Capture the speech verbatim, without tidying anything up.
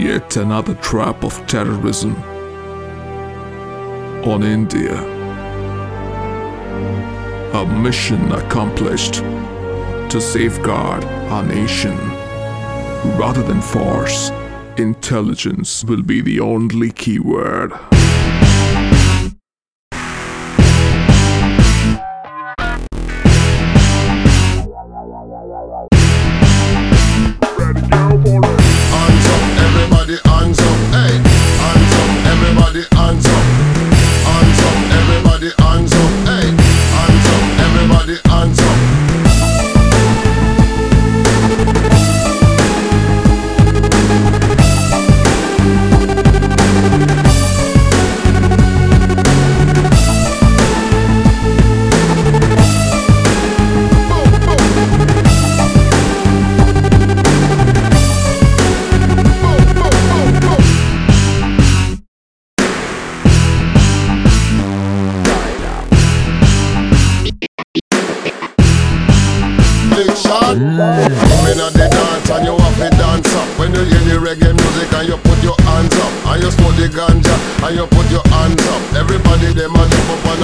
yet another trap of terrorism on India. A mission accomplished to safeguard our nation. Rather than force, intelligence will be the only keyword. Hands up, everybody, hands up, hey. Hands up, everybody, hands up. Hands up, everybody, hands up, hey. Hands up, everybody, hands up. Come in at the dance and you have to dance up. When you hear the reggae music and you put your hands up, and you smoke the ganja and you put your hands up. Everybody them a jump up